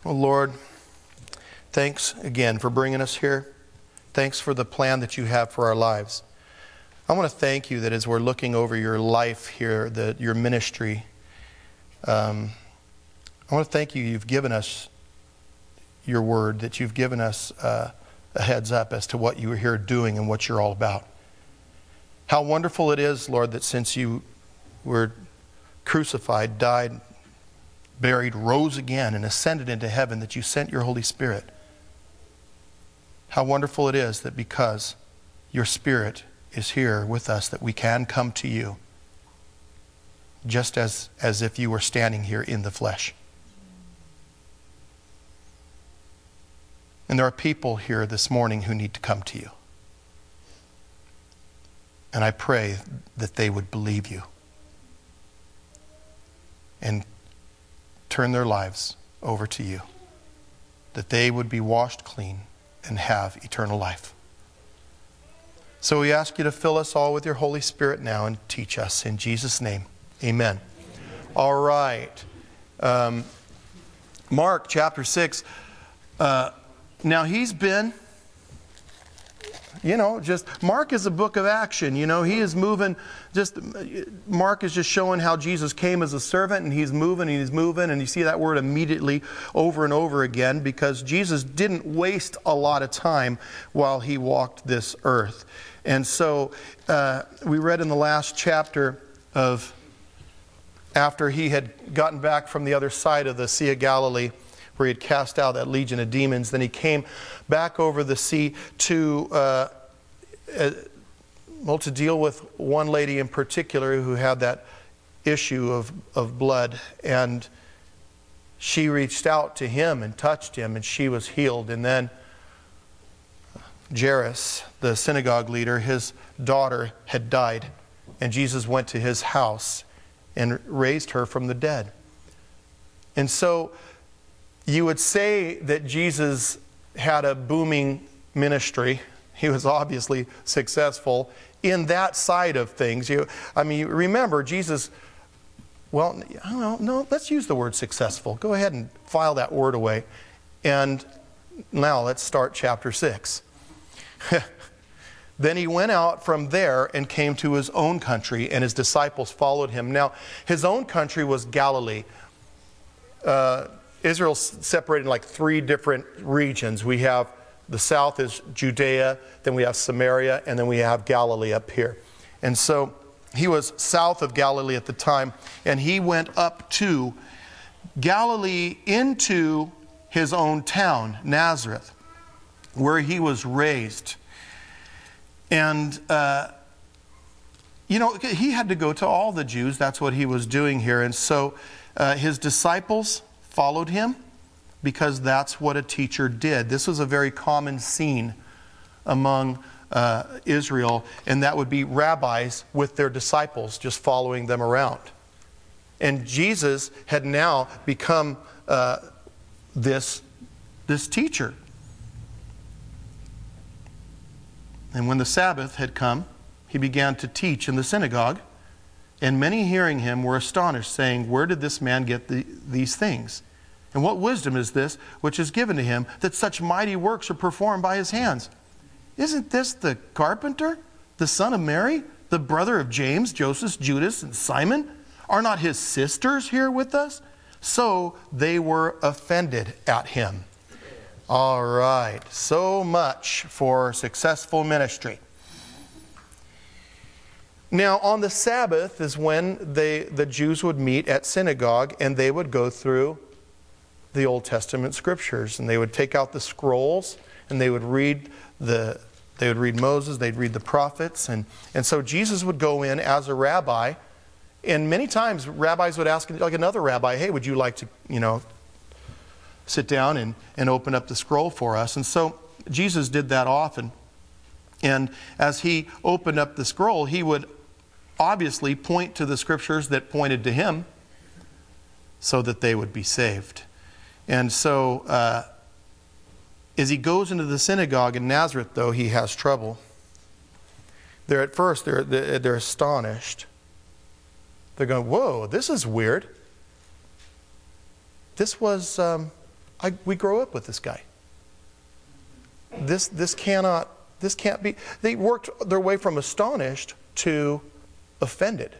Oh, Lord, thanks again for bringing us here. Thanks for the plan that you have for our lives. I want to thank you that as we're looking over your life here, your ministry, I want to thank you you've given us your word, that you've given us a heads up as to what you are here doing and what you're all about. How wonderful it is, Lord, that since you were crucified, died, buried, rose again, and ascended into heaven, that you sent your Holy Spirit. How wonderful it is that because your Spirit is here with us, that we can come to you just as if you were standing here in the flesh. And there are people here this morning who need to come to you. And I pray that they would believe you and turn their lives over to you, that they would be washed clean and have eternal life. So we ask you to fill us all with your Holy Spirit now and teach us. In Jesus' name, amen. All right. Mark chapter 6. Now he's been, Mark is a book of action. He is moving. Mark is just showing how Jesus came as a servant, and he's moving, and you see that word immediately over and over again, because Jesus didn't waste a lot of time while he walked this earth. And so we read in the last chapter of after he had gotten back from the other side of the Sea of Galilee, where he had cast out that legion of demons. Then he came back over the sea to deal with one lady in particular who had that issue of blood. And she reached out to him and touched him, and she was healed. And then Jairus, the synagogue leader, his daughter had died. And Jesus went to his house and raised her from the dead. And so you would say that Jesus had a booming ministry. He was obviously successful in that side of things. Remember, Jesus, let's use the word successful. Go ahead and file that word away. And now let's start chapter 6. Then he went out from there and came to his own country, and his disciples followed him. Now, his own country was Galilee. Israel's separated in like 3 different regions. We have the south is Judea, then we have Samaria, and then we have Galilee up here. And so he was south of Galilee at the time, and he went up to Galilee into his own town, Nazareth, where he was raised. And, he had to go to all the Jews. That's what he was doing here. And so his disciples followed him because that's what a teacher did. This was a very common scene among Israel, and that would be rabbis with their disciples just following them around. And Jesus had now become this teacher. And when the Sabbath had come, he began to teach in the synagogue. And many hearing him were astonished, saying, "Where did this man get these things? And what wisdom is this which is given to him, that such mighty works are performed by his hands? Isn't this the carpenter, the son of Mary, the brother of James, Joseph, Judas, and Simon? Are not his sisters here with us?" So they were offended at him. All right, so much for successful ministry. Now, on the Sabbath is when the Jews would meet at synagogue, and they would go through the Old Testament scriptures, and they would take out the scrolls, and they would read Moses, they'd read the prophets, and so Jesus would go in as a rabbi, and many times rabbis would ask, like another rabbi, "Hey, would you like to, sit down and open up the scroll for us?" And so Jesus did that often. And as he opened up the scroll, he would obviously point to the scriptures that pointed to him so that they would be saved. And so as he goes into the synagogue in Nazareth, though, he has trouble. They're astonished. They're going, "Whoa, this is weird. This was we grow up with this guy. This can't be. They worked their way from astonished to offended.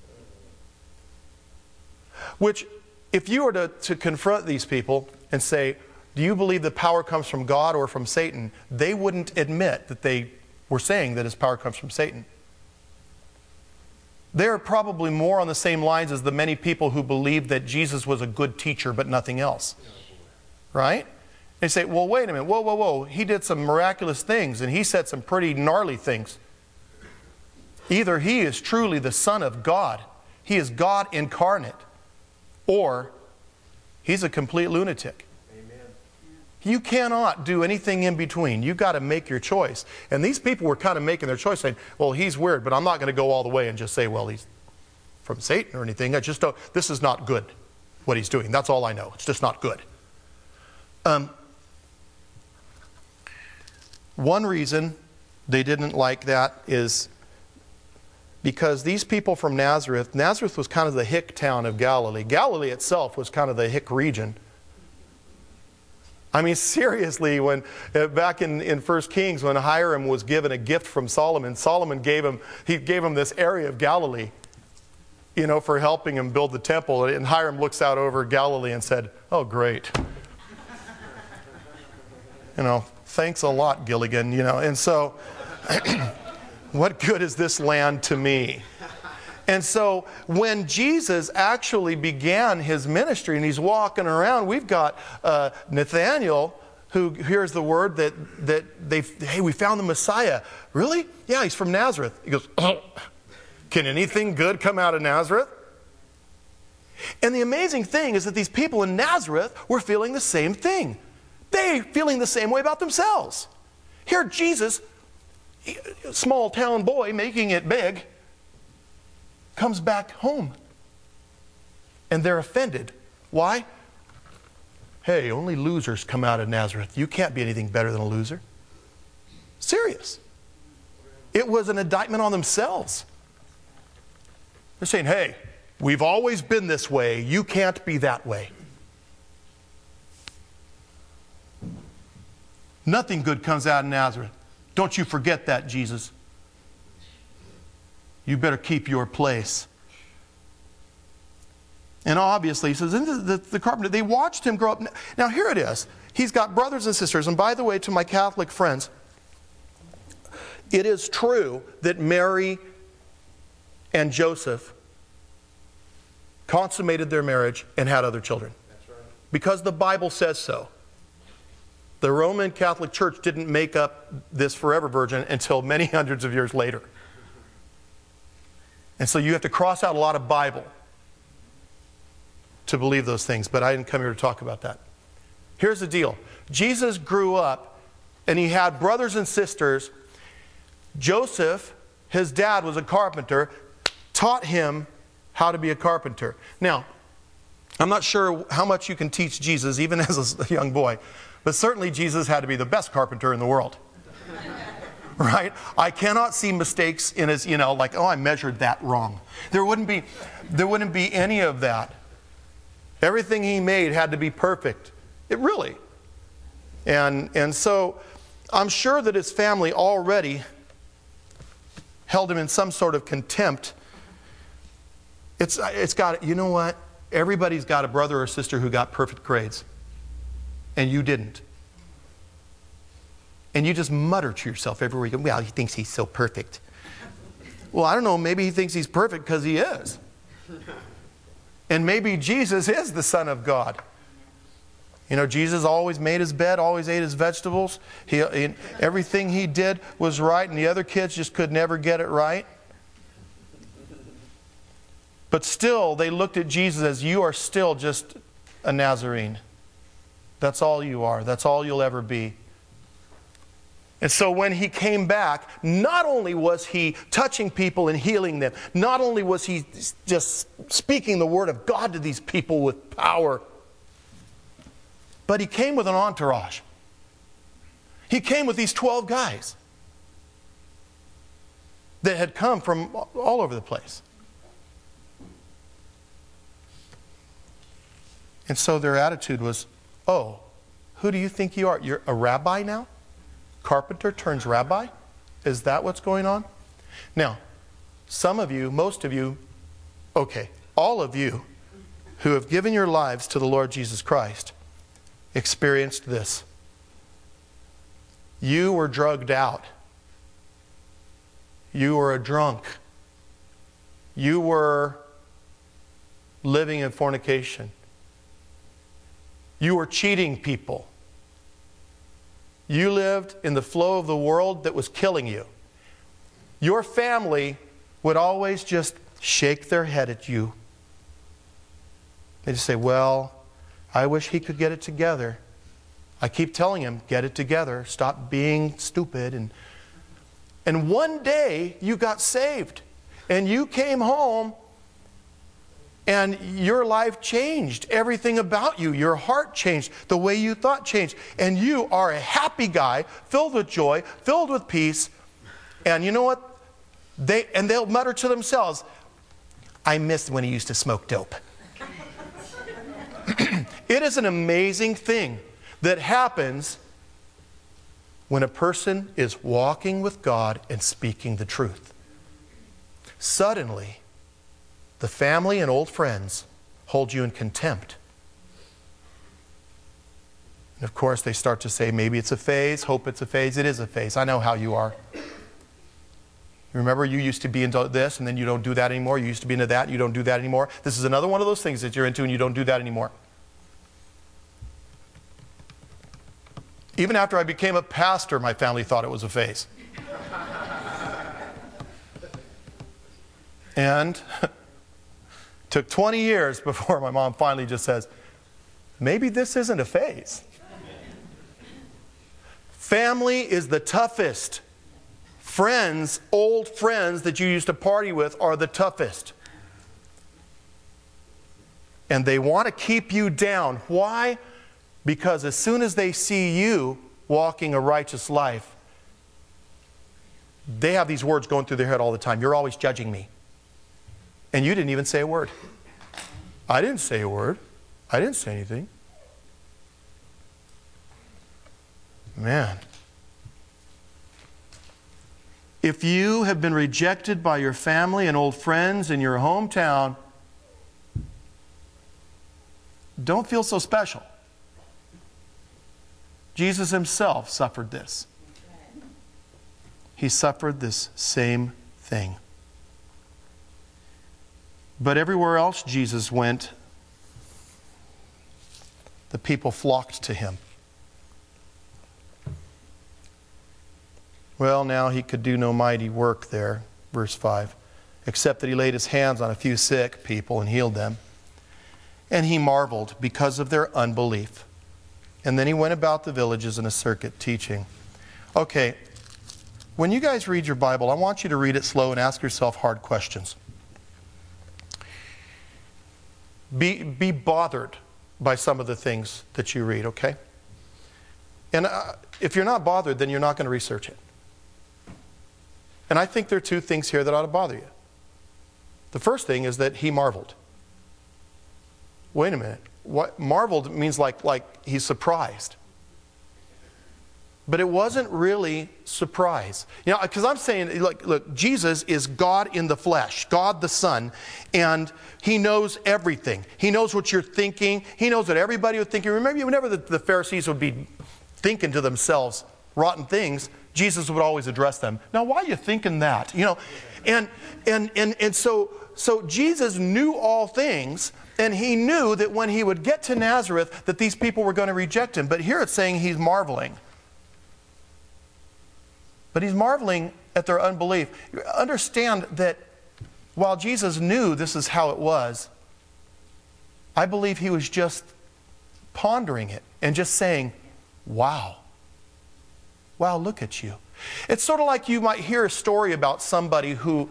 Which, if you were to confront these people and say, do you believe that power comes from God or from Satan? They wouldn't admit that they were saying that his power comes from Satan. They're probably more on the same lines as the many people who believed that Jesus was a good teacher but nothing else. Right? They say, well, wait a minute, whoa. He did some miraculous things and he said some pretty gnarly things. Either he is truly the Son of God, he is God incarnate, or he's a complete lunatic. You cannot do anything in between. You've got to make your choice. And these people were kind of making their choice, saying, well, he's weird, but I'm not going to go all the way and just say, well, he's from Satan or anything. I just don't, this is not good, what he's doing. That's all I know. It's just not good. One reason they didn't like that is because these people from Nazareth was kind of the hick town of Galilee. Galilee itself was kind of the hick region. I mean, seriously, when back in 1 Kings, when Hiram was given a gift from Solomon, Solomon gave him this area of Galilee, for helping him build the temple. And Hiram looks out over Galilee and said, oh, great. Thanks a lot, Gilligan, And so, what good is this land to me? And so when Jesus actually began his ministry and he's walking around, we've got Nathanael who hears the word that hey, we found the Messiah. Really? Yeah, he's from Nazareth. He goes, oh, can anything good come out of Nazareth? And the amazing thing is that these people in Nazareth were feeling the same thing. They feeling the same way about themselves. Here Jesus, small town boy making it big, comes back home. And they're offended. Why? Hey, only losers come out of Nazareth. You can't be anything better than a loser. Serious. It was an indictment on themselves. They're saying, hey, we've always been this way. You can't be that way. Nothing good comes out of Nazareth. Don't you forget that, Jesus. You better keep your place. And obviously, he says, the carpenter, they watched him grow up. Now, here it is. He's got brothers and sisters. And by the way, to my Catholic friends, it is true that Mary and Joseph consummated their marriage and had other children. That's right. Because the Bible says so. The Roman Catholic Church didn't make up this forever virgin until many hundreds of years later. And so you have to cross out a lot of Bible to believe those things. But I didn't come here to talk about that. Here's the deal. Jesus grew up and he had brothers and sisters. Joseph, his dad, was a carpenter, taught him how to be a carpenter. Now, I'm not sure how much you can teach Jesus, even as a young boy. But certainly Jesus had to be the best carpenter in the world. Right? I cannot see mistakes in his, like, oh, I measured that wrong. There wouldn't be any of that. Everything he made had to be perfect. It really. And so I'm sure that his family already held him in some sort of contempt. It's got, you know what? Everybody's got a brother or sister who got perfect grades. And you didn't. And you just mutter to yourself everywhere you go, well, he thinks he's so perfect. Well, I don't know, maybe he thinks he's perfect because he is. And maybe Jesus is the Son of God. Jesus always made his bed, always ate his vegetables. Everything he did was right, and the other kids just could never get it right. But still, they looked at Jesus as, you are still just a Nazarene. That's all you are. That's all you'll ever be. And so when he came back, not only was he touching people and healing them, not only was he just speaking the word of God to these people with power, but he came with an entourage. He came with these 12 guys that had come from all over the place. And so their attitude was, oh, Who do you think you are? You're a rabbi now? Carpenter turns rabbi? Is that what's going on? Now, some of you, most of you, okay, all of you who have given your lives to the Lord Jesus Christ experienced this. You were drugged out. You were a drunk. You were living in fornication. You were cheating people. You lived in the flow of the world that was killing you. Your family would always just shake their head at you. They'd just say, well, I wish he could get it together. I keep telling him, get it together. Stop being stupid. And one day you got saved. And you came home and your life changed. Everything about you, your heart changed. The way you thought changed. And you are a happy guy, filled with joy, filled with peace. And you know what? They'll mutter to themselves, I missed when he used to smoke dope. It is an amazing thing that happens when a person is walking with God and speaking the truth. Suddenly, the family and old friends hold you in contempt. And of course, they start to say, maybe it's a phase, hope it's a phase. It is a phase. I know how you are. Remember, you used to be into this, and then you don't do that anymore. You used to be into that, and you don't do that anymore. This is another one of those things that you're into, and you don't do that anymore. Even after I became a pastor, my family thought it was a phase. And took 20 years before my mom finally just says, maybe this isn't a phase. Family is the toughest. Friends, old friends that you used to party with are the toughest. And they want to keep you down. Why? Because as soon as they see you walking a righteous life, they have these words going through their head all the time. You're always judging me. And you didn't even say a word. I didn't say a word. I didn't say anything. Man. If you have been rejected by your family and old friends in your hometown, don't feel so special. Jesus himself suffered this. He suffered this same thing. But everywhere else Jesus went, the people flocked to him. Well, now he could do no mighty work there, verse 5, except that he laid his hands on a few sick people and healed them. And he marveled because of their unbelief. And then he went about the villages in a circuit teaching. Okay, when you guys read your Bible, I want you to read it slow and ask yourself hard questions. Be bothered by some of the things that you read, okay? And if you're not bothered, then you're not going to research it. And I think there are two things here that ought to bother you. The first thing is that he marveled. Wait a minute. What marveled means like he's surprised. But it wasn't really surprise. You know, because I'm saying, look, Jesus is God in the flesh, God the Son, and he knows everything. He knows what you're thinking. He knows what everybody would think. Remember, whenever the Pharisees would be thinking to themselves rotten things, Jesus would always address them. Now, why are you thinking that? You know, and so Jesus knew all things, and he knew that when he would get to Nazareth, that these people were going to reject him. But here it's saying he's marveling. But he's marveling at their unbelief. Understand that while Jesus knew this is how it was, I believe he was just pondering it and just saying, wow. Wow, look at you. It's sort of like you might hear a story about somebody who,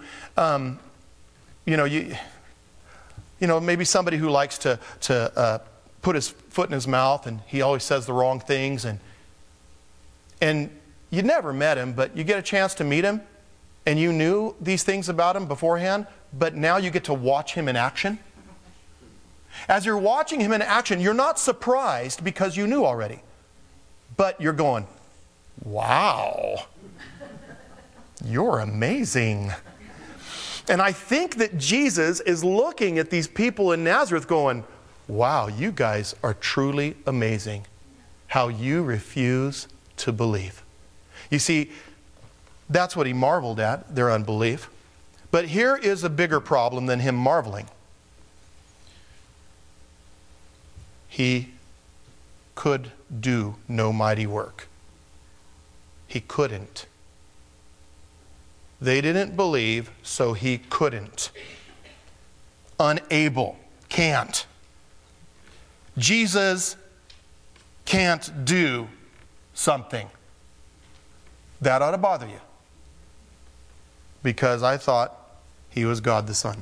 maybe somebody who likes to put his foot in his mouth and he always says the wrong things. And you never met him, but you get a chance to meet him and you knew these things about him beforehand, but now you get to watch him in action. As you're watching him in action, you're not surprised because you knew already. But you're going, wow, you're amazing. And I think that Jesus is looking at these people in Nazareth going, wow, you guys are truly amazing. How you refuse to believe. You see, that's what he marveled at, their unbelief. But here is a bigger problem than him marveling. He could do no mighty work. He couldn't. They didn't believe, so he couldn't. Unable. Can't. Jesus can't do something. That ought to bother you. Because I thought he was God the Son.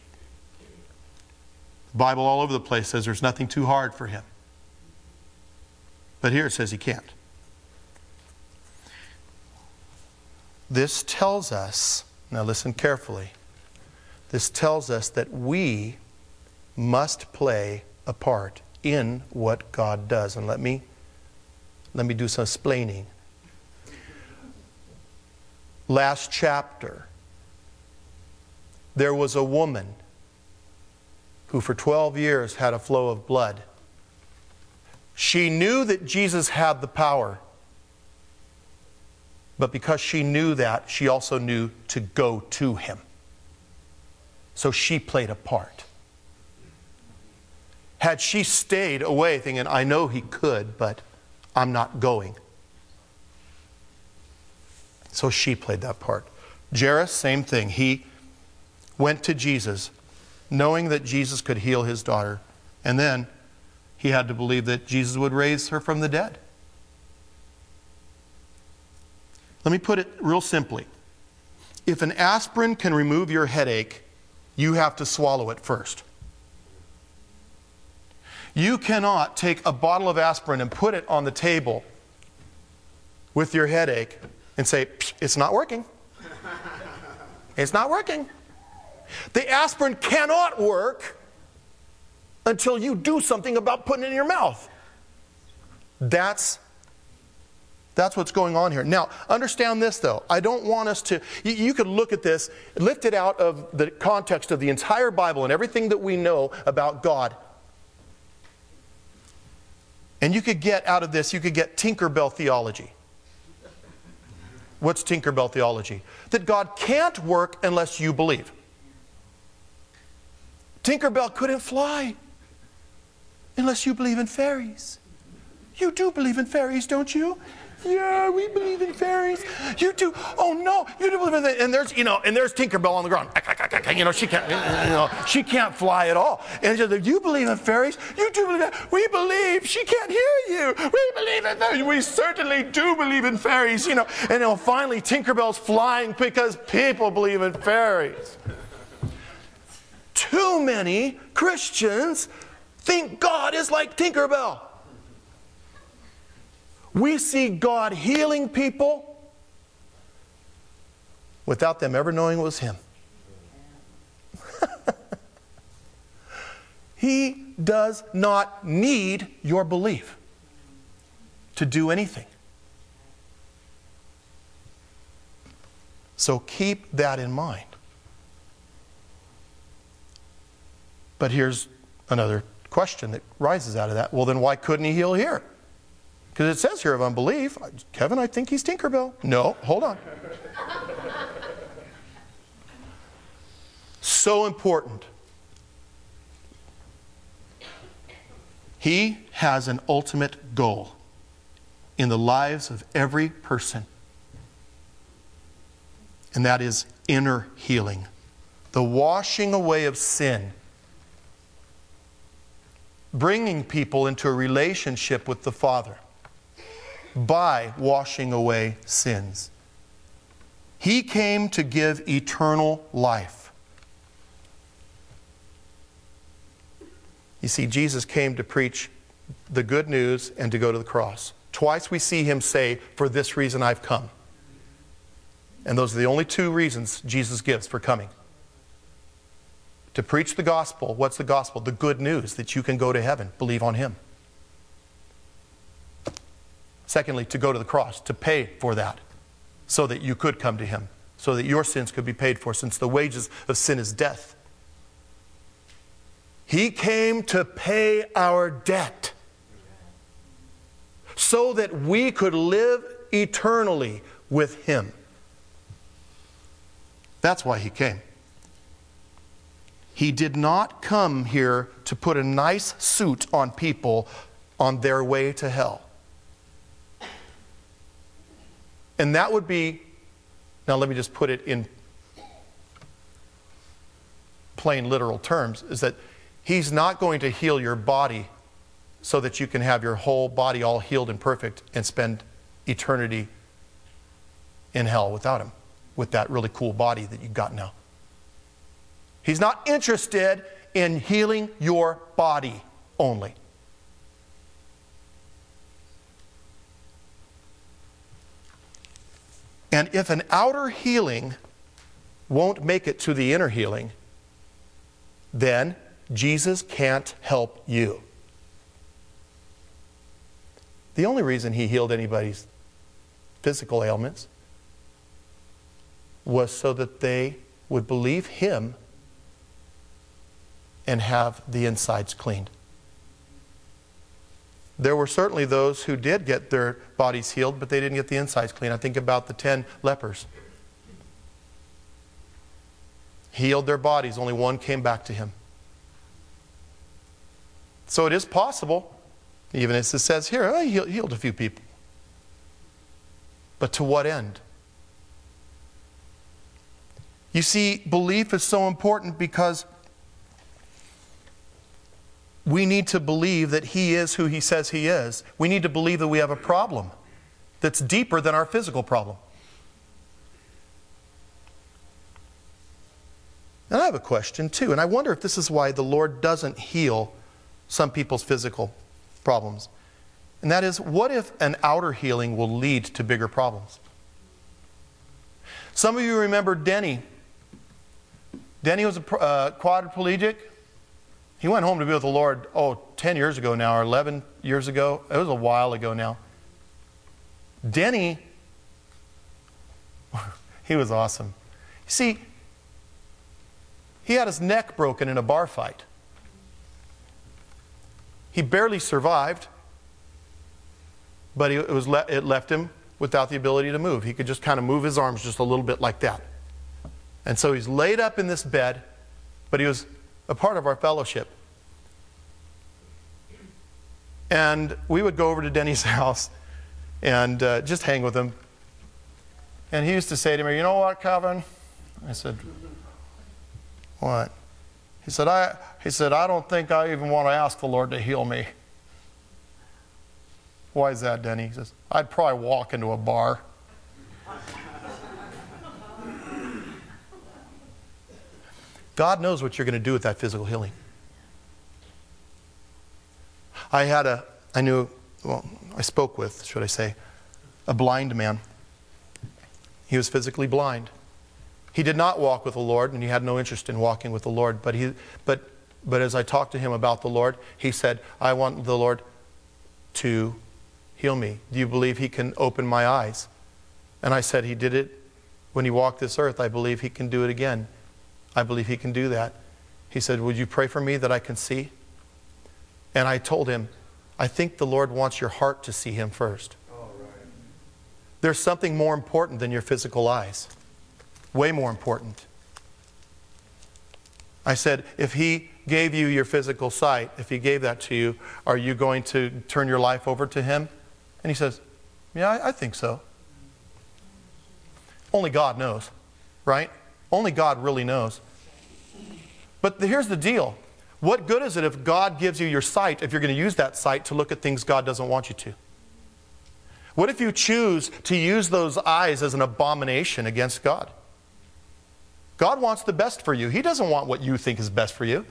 The Bible all over the place says there's nothing too hard for him. But here it says he can't. This tells us, now listen carefully, this tells us that we must play a part in what God does. And let me do some explaining. Last chapter, there was a woman who for 12 years had a flow of blood. She knew that Jesus had the power. But because she knew that, she also knew to go to him. So she played a part. Had she stayed away thinking, I know he could, but I'm not going. So she played that part. Jairus, same thing. He went to Jesus, knowing that Jesus could heal his daughter. And then he had to believe that Jesus would raise her from the dead. Let me put it real simply. If an aspirin can remove your headache, you have to swallow it first. You cannot take a bottle of aspirin and put it on the table with your headache and say, it's not working. It's not working. The aspirin cannot work until you do something about putting it in your mouth. That's what's going on here. Now, understand this though. I don't want us to, you could look at this, lift it out of the context of the entire Bible and everything that we know about God. And you could get out of this, you could get Tinkerbell theology. What's Tinkerbell theology? That God can't work unless you believe. Tinkerbell couldn't fly unless you believe in fairies. You do believe in fairies, don't you? Yeah, we believe in fairies. You do. Oh no, you do believe in that. And there's Tinkerbell on the ground. She can't fly at all. And she said, you believe in fairies? You do believe that? We believe. She can't hear you. We believe in fairies. We certainly do believe in fairies. And finally Tinkerbell's flying because people believe in fairies. Too many Christians think God is like Tinkerbell. We see God healing people without them ever knowing it was Him. He does not need your belief to do anything. So keep that in mind. But here's another question that rises out of that. Well, then why couldn't He heal here? Because it says here of unbelief. Kevin, I think he's Tinkerbell. No, hold on. So important. He has an ultimate goal in the lives of every person. And that is inner healing. The washing away of sin. Bringing people into a relationship with the Father by washing away sins. He came to give eternal life. You see, Jesus came to preach the good news and to go to the cross. Twice we see Him say, for this reason I've come. And those are the only two reasons Jesus gives for coming. To preach the gospel. What's the gospel? The good news that you can go to heaven. Believe on Him. Secondly, to go to the cross, to pay for that, so that you could come to him, so that your sins could be paid for, since the wages of sin is death. He came to pay our debt so that we could live eternally with him. That's why he came. He did not come here to put a nice suit on people on their way to hell. And that would be, now let me just put it in plain literal terms, is that he's not going to heal your body so that you can have your whole body all healed and perfect and spend eternity in hell without him, with that really cool body that you've got now. He's not interested in healing your body only. And if an outer healing won't make it to the inner healing, then Jesus can't help you. The only reason he healed anybody's physical ailments was so that they would believe him and have the insides cleaned. There were certainly those who did get their bodies healed, but they didn't get the insides clean. I think about the 10 lepers. Healed their bodies, only one came back to him. So it is possible, even as it says here, he healed a few people. But to what end? You see, belief is so important because we need to believe that he is who he says he is. We need to believe that we have a problem that's deeper than our physical problem. And I have a question too, and I wonder if this is why the Lord doesn't heal some people's physical problems. And that is, what if an outer healing will lead to bigger problems? Some of you remember Denny. Denny was a quadriplegic. He went home to be with the Lord, 10 years ago now, or 11 years ago. It was a while ago now. Denny, he was awesome. You see, he had his neck broken in a bar fight. He barely survived, but it left him without the ability to move. He could just kind of move his arms just a little bit like that. And so he's laid up in this bed, but he was a part of our fellowship. And we would go over to Denny's house and just hang with him. And he used to say to me, "You know what, Kevin?" I said, "What?" He said, I don't think I even want to ask the Lord to heal me. Why is that, Denny? He says, "I'd probably walk into a bar." God knows what you're going to do with that physical healing. I spoke with, should I say, a blind man. He was physically blind. He did not walk with the Lord, and he had no interest in walking with the Lord. But as I talked to him about the Lord, he said, "I want the Lord to heal me. Do you believe he can open my eyes?" And I said, "He did it when he walked this earth. I believe he can do it again. I believe he can do that." He said, "Would you pray for me that I can see?" And I told him, "I think the Lord wants your heart to see him first." There's something more important than your physical eyes. Way more important. I said, if he gave you your physical sight, if he gave that to you, are you going to turn your life over to him? And he says, "Yeah, I think so." Only God knows, right? Only God really knows. But here's the deal. What good is it if God gives you your sight if you're going to use that sight to look at things God doesn't want you to? What if you choose to use those eyes as an abomination against God? God wants the best for you. He doesn't want what you think is best for you.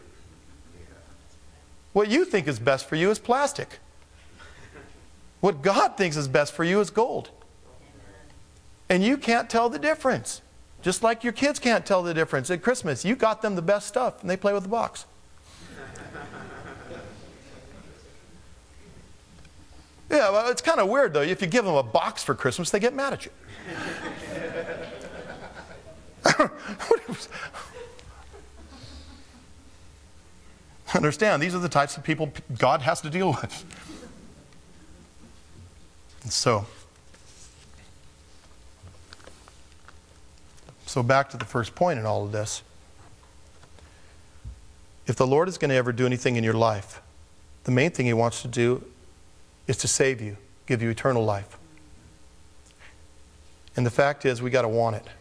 What you think is best for you is plastic. What God thinks is best for you is gold. And you can't tell the difference. Just like your kids can't tell the difference. At Christmas, you got them the best stuff, and they play with the box. Yeah, well, it's kind of weird, though. If you give them a box for Christmas, they get mad at you. Understand, these are the types of people God has to deal with. And so back to the first point in all of this. If the Lord is going to ever do anything in your life, the main thing He wants to do is to save you, give you eternal life. And the fact is, we got to want it.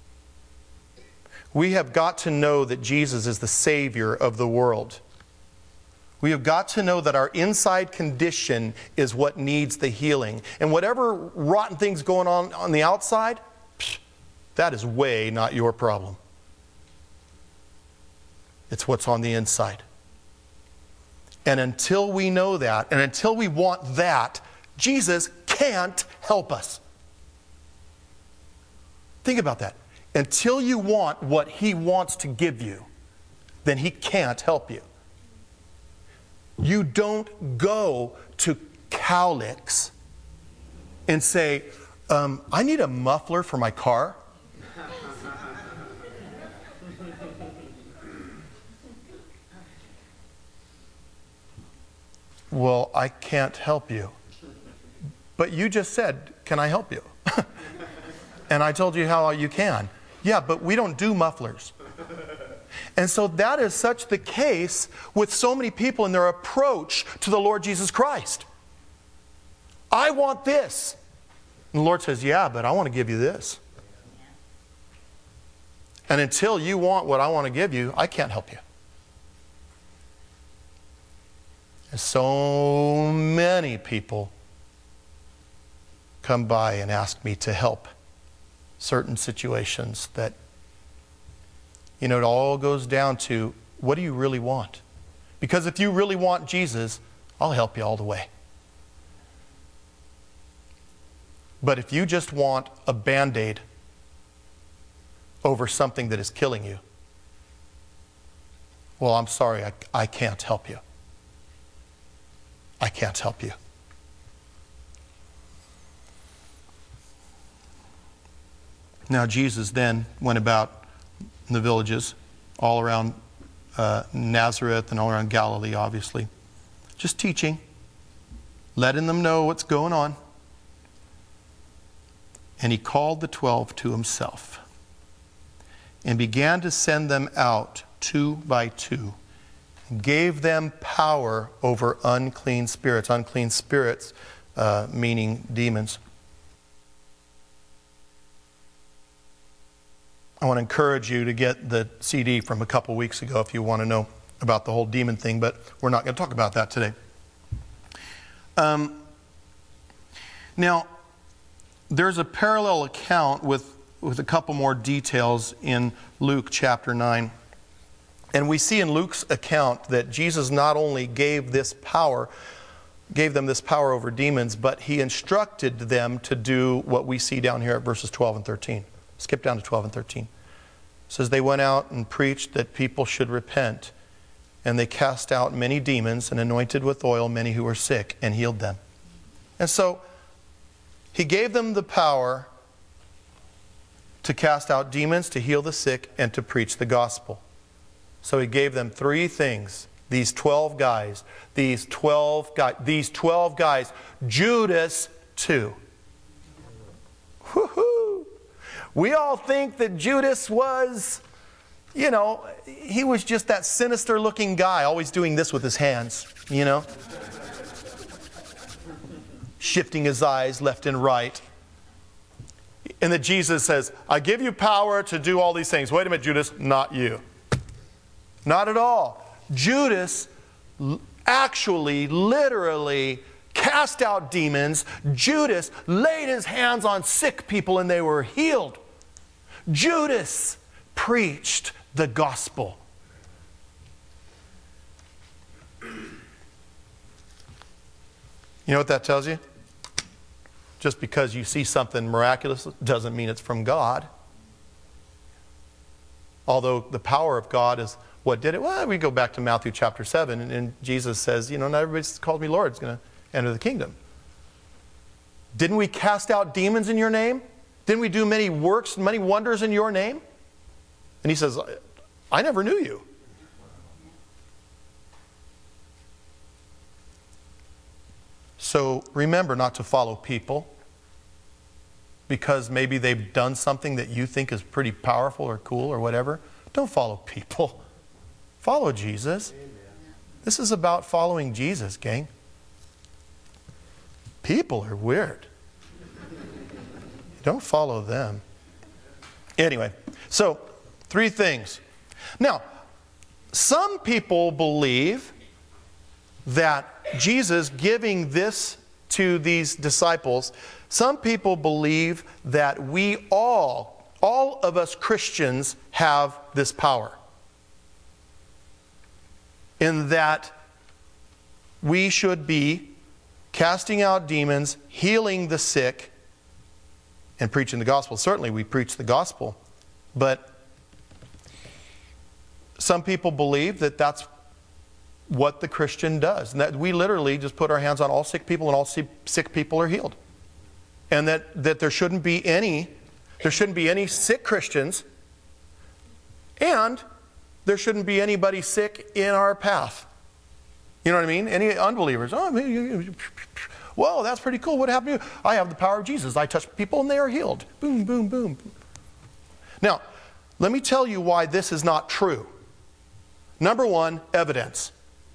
We have got to know that Jesus is the Savior of the world. We have got to know that our inside condition is what needs the healing. And whatever rotten things going on the outside, that is way not your problem. It's what's on the inside. And until we know that, and until we want that, Jesus can't help us. Think about that. Until you want what He wants to give you, then He can't help you. You don't go to Cowlicks and say, I need a muffler for my car. Well, I can't help you. But you just said, can I help you? And I told you how you can. Yeah, but we don't do mufflers. And so that is such the case with so many people in their approach to the Lord Jesus Christ. I want this. And the Lord says, yeah, but I want to give you this. And until you want what I want to give you, I can't help you. And so many people come by and ask me to help certain situations that, it all goes down to, what do you really want? Because if you really want Jesus, I'll help you all the way. But if you just want a Band-Aid over something that is killing you, well, I'm sorry, I can't help you. I can't help you. Now, Jesus then went about in the villages all around Nazareth and all around Galilee, obviously, just teaching, letting them know what's going on. And He called the 12 to Himself and began to send them out 2 by 2. Gave them power over unclean spirits. Unclean spirits meaning demons. I want to encourage you to get the CD from a couple weeks ago if you want to know about the whole demon thing, but we're not going to talk about that today. Now, there's a parallel account with a couple more details in Luke chapter 9. And we see in Luke's account that Jesus not only gave them this power over demons, but He instructed them to do what we see down here at verses 12 and 13. Skip down to 12 and 13. It says, they went out and preached that people should repent. And they cast out many demons and anointed with oil many who were sick and healed them. And so He gave them the power to cast out demons, to heal the sick, and to preach the gospel. So He gave them 3 things. These 12 guys. Judas too. Woo-hoo. We all think that Judas was, he was just that sinister looking guy, always doing this with his hands, shifting his eyes left and right. And that Jesus says, I give you power to do all these things. Wait a minute, Judas, not you. Not at all. Judas actually, literally cast out demons. Judas laid his hands on sick people and they were healed. Judas preached the gospel. You know what that tells you? Just because you see something miraculous doesn't mean it's from God. Although the power of God is what did it? Well, we go back to Matthew chapter 7, and Jesus says, not everybody's called me Lord is going to enter the kingdom. Didn't we cast out demons in your name? Didn't we do many works, many wonders in your name? And he says, I never knew you. So remember not to follow people because maybe they've done something that you think is pretty powerful or cool or whatever. Don't follow people. Follow Jesus. Amen. This is about following Jesus, gang. People are weird. Don't follow them. Anyway, so 3 things. Now, some people believe that Jesus giving this to these disciples, some people believe that we all of us Christians have this power. In that we should be casting out demons, healing the sick, and preaching the gospel. Certainly we preach the gospel, but some people believe that that's what the Christian does. And that we literally just put our hands on all sick people and all sick people are healed. And that there shouldn't be any sick Christians, and there shouldn't be anybody sick in our path. You know what I mean? Any unbelievers. Oh, whoa, that's pretty cool. What happened to you? I have the power of Jesus. I touch people and they are healed. Boom, boom, boom. Now, let me tell you why this is not true. Number 1, evidence.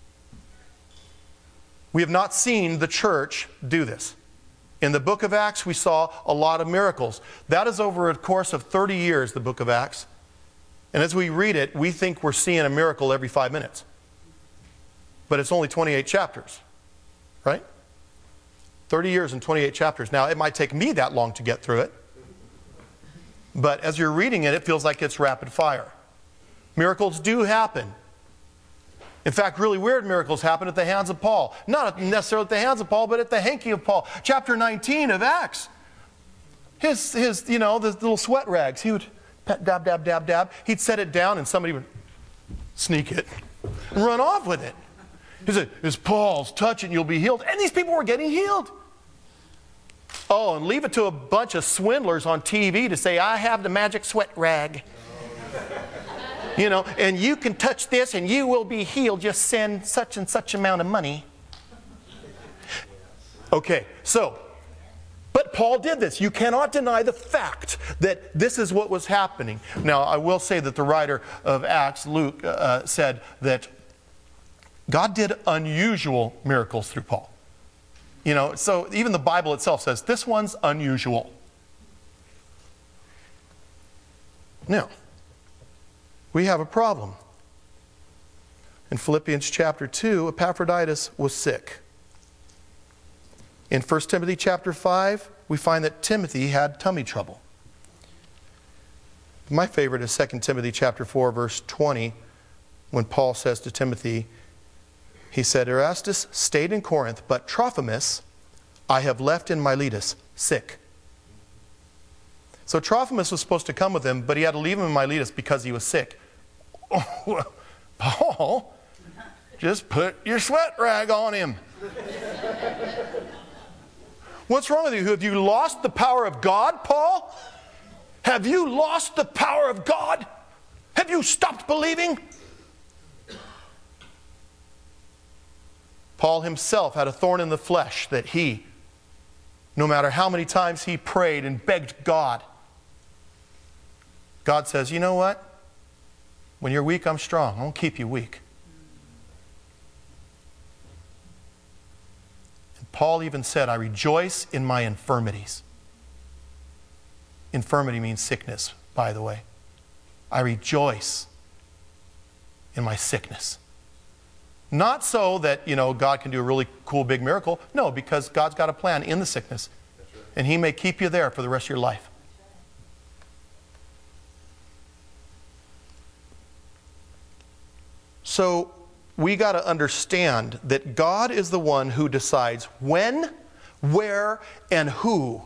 We have not seen the church do this. In the book of Acts, we saw a lot of miracles. That is over a course of 30 years, the book of Acts. And as we read it, we think we're seeing a miracle every 5 minutes. But it's only 28 chapters, right? 30 years and 28 chapters. Now, it might take me that long to get through it. But as you're reading it, it feels like it's rapid fire. Miracles do happen. In fact, really weird miracles happen at the hands of Paul. Not necessarily at the hands of Paul, but at the hanky of Paul. Chapter 19 of Acts. His the little sweat rags. He would dab, dab, dab, dab. He'd set it down and somebody would sneak it and run off with it. He said, "It's Paul's, touch it and you'll be healed." And these people were getting healed. Oh, and leave it to a bunch of swindlers on TV to say, "I have the magic sweat rag." And you can touch this and you will be healed. Just send such and such amount of money. Okay, but Paul did this. You cannot deny the fact that this is what was happening. Now, I will say that the writer of Acts, Luke, said that God did unusual miracles through Paul. So even the Bible itself says, this one's unusual. Now, we have a problem. In Philippians chapter 2, Epaphroditus was sick. In 1 Timothy chapter 5, we find that Timothy had tummy trouble. My favorite is 2 Timothy chapter 4, verse 20, when Paul says to Timothy, he said, "Erastus stayed in Corinth, but Trophimus I have left in Miletus, sick." So Trophimus was supposed to come with him, but he had to leave him in Miletus because he was sick. Oh, Paul, just put your sweat rag on him. What's wrong with you? Have you lost the power of God, Paul? Have you lost the power of God? Have you stopped believing? Paul himself had a thorn in the flesh that he, no matter how many times he prayed and begged God, God says, "You know what? When you're weak, I'm strong. I won't keep you weak." And Paul even said, "I rejoice in my infirmities." Infirmity means sickness, by the way. I rejoice in my sickness. Not so that, God can do a really cool big miracle. No, because God's got a plan in the sickness. And He may keep you there for the rest of your life. So we got to understand that God is the one who decides when, where, and who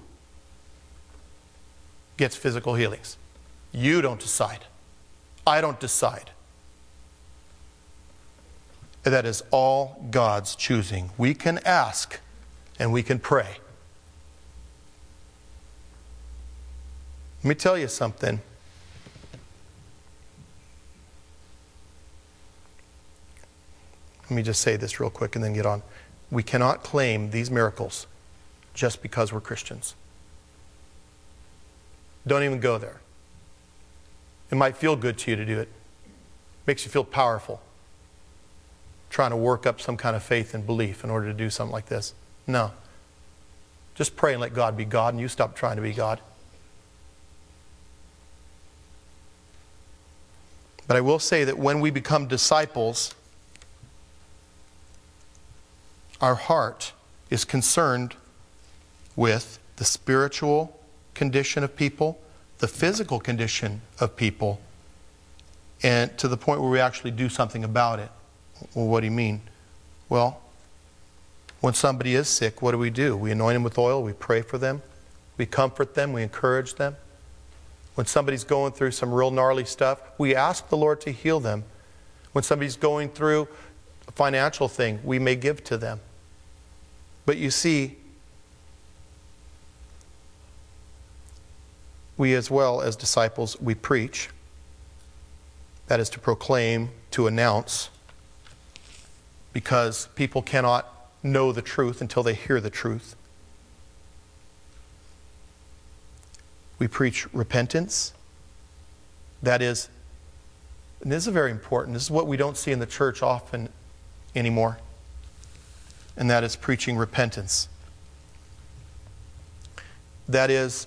gets physical healings. You don't decide. I don't decide. That is all God's choosing. We can ask and we can pray. Let me tell you something. Let me just say this real quick and then get on. We cannot claim these miracles just because we're Christians. Don't even go there. It might feel good to you to do it. Makes you feel powerful. Trying to work up some kind of faith and belief in order to do something like this. No. Just pray and let God be God, and you stop trying to be God. But I will say that when we become disciples, our heart is concerned with the spiritual condition of people, the physical condition of people, and to the point where we actually do something about it. Well, what do you mean? Well, when somebody is sick, what do? We anoint them with oil, we pray for them, we comfort them, we encourage them. When somebody's going through some real gnarly stuff, we ask the Lord to heal them. When somebody's going through a financial thing, we may give to them. But you see, we as well as disciples, we preach. That is to proclaim, to announce, because people cannot know the truth until they hear the truth. We preach repentance. That is, and this is very important, this is what we don't see in the church often anymore, and that is preaching repentance. That is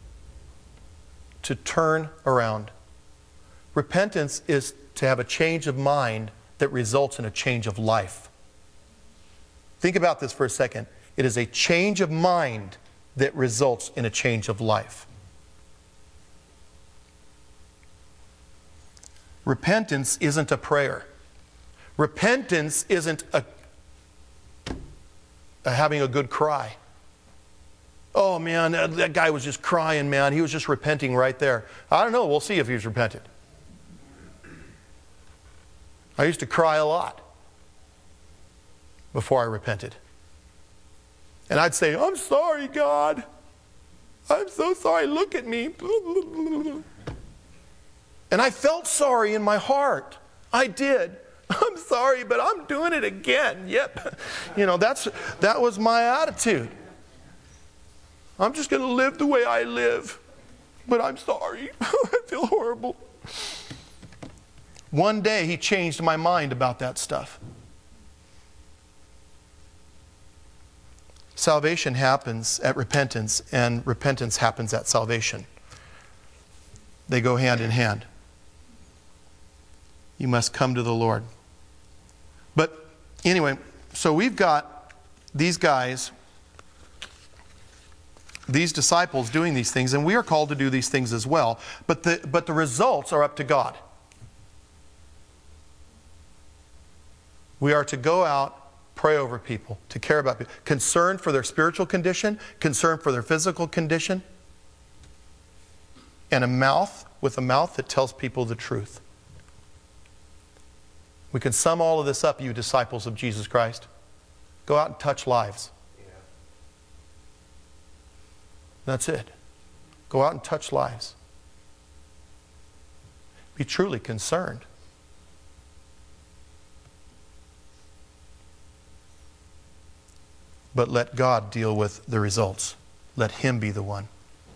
to turn around. Repentance is to have a change of mind that results in a change of life. Think about this for a second. It is a change of mind that results in a change of life. Repentance isn't a prayer. Repentance isn't a having a good cry. Oh man, that guy was just crying, man. He was just repenting right there. I don't know. We'll see if he's repented. I used to cry a lot before I repented. And I'd say, I'm sorry, God. I'm so sorry. Look at me. And I felt sorry in my heart. I did. I'm sorry, but I'm doing it again. Yep. You know, that was my attitude. I'm just going to live the way I live. But I'm sorry. I feel horrible. One day he changed my mind about that stuff. Salvation happens at repentance, and repentance happens at salvation. They go hand in hand. You must come to the Lord. But anyway, so we've got these guys, these disciples doing these things, and we are called to do these things as well. But the results are up to God. We are to go out, pray over people, to care about people, concerned for their spiritual condition, concerned for their physical condition, and a mouth that tells people the truth. We can sum all of this up, you disciples of Jesus Christ. Go out and touch lives. Yeah. That's it. Go out and touch lives. Be truly concerned. But let God deal with the results. Let Him be the one.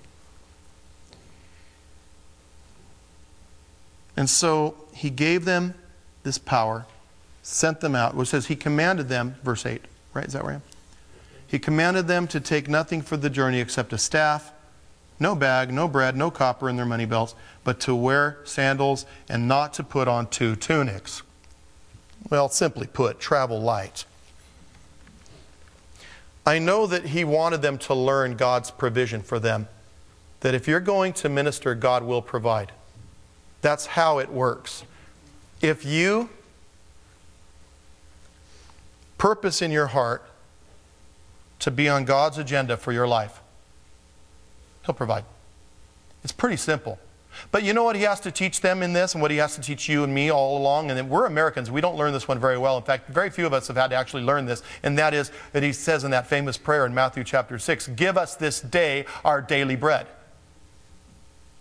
And so He gave them this power, sent them out. It says He commanded them, verse 8, right? Is that where I am? He commanded them to take nothing for the journey except a staff, no bag, no bread, no copper in their money belts, but to wear sandals and not to put on 2 tunics. Well, simply put, travel light. I know that He wanted them to learn God's provision for them. That if you're going to minister, God will provide. That's how it works. If you purpose in your heart to be on God's agenda for your life, He'll provide. It's pretty simple. But you know what He has to teach them in this, and what He has to teach you and me all along? And we're Americans. We don't learn this one very well. In fact, very few of us have had to actually learn this. And that is that He says in that famous prayer in Matthew chapter 6, give us this day our daily bread.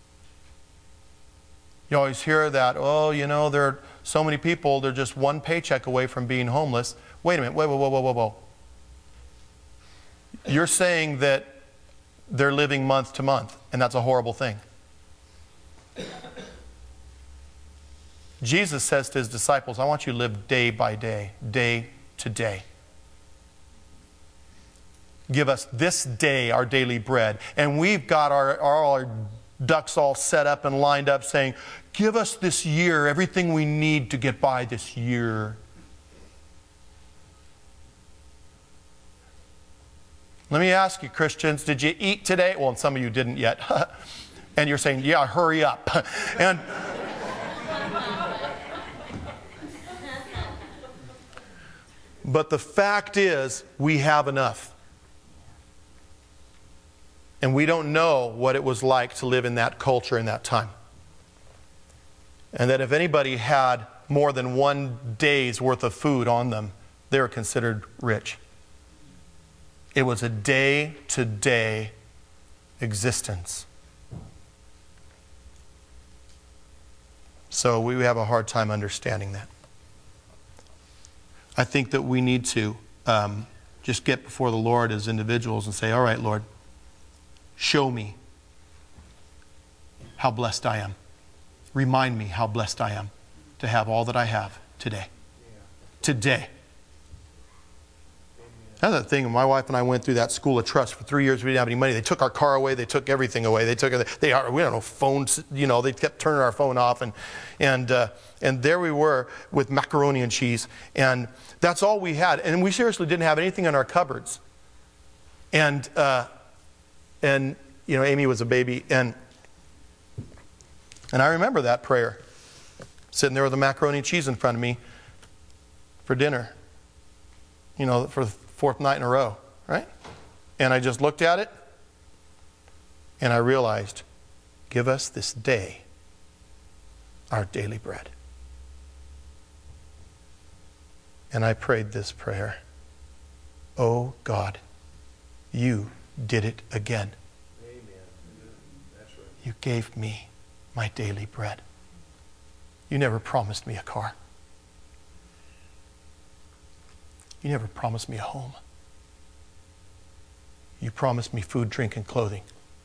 You always hear that, oh, you know, there are so many people, they're just one paycheck away from being homeless. Wait a minute, whoa. You're saying that they're living month to month, and that's a horrible thing. Jesus says to his disciples, I want you to live day by day, day to day. Give us this day our daily bread. And we've got our ducks all set up and lined up saying, give us this year everything we need to get by this year. Let me ask you, Christians, did you eat today? Well, and some of you didn't yet. And you're saying, yeah, hurry up. And but the fact is, we have enough. And we don't know what it was like to live in that culture in that time. And that if anybody had more than one day's worth of food on them, they were considered rich. It was a day-to-day existence. So we have a hard time understanding that. I think that we need to just get before the Lord as individuals and say, all right, Lord, show me how blessed I am. Remind me how blessed I am to have all that I have today. Today. That's the thing. My wife and I went through that school of trust for 3 years. We didn't have any money. They took our car away. They took everything away. We don't know, phones. You know, they kept turning our phone off, and there we were with macaroni and cheese, and that's all we had. And we seriously didn't have anything in our cupboards. And you know, Amy was a baby, and I remember that prayer, sitting there with the macaroni and cheese in front of me for dinner. You know, for the fourth night in a row, right? And I just looked at it, and I realized, give us this day our daily bread. And I prayed this prayer. Oh God, you did it again. Amen. That's right. You gave me my daily bread. You never promised me a car. You never promised me a home. You promised me food, drink, and clothing.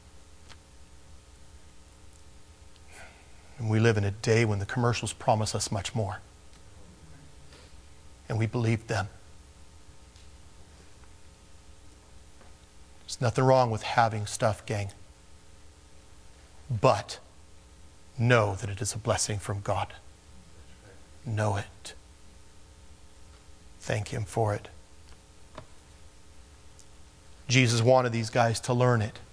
And we live in a day when the commercials promise us much more. And we believe them. There's nothing wrong with having stuff, gang. But know that it is a blessing from God. Know it. Thank Him for it. Jesus wanted these guys to learn it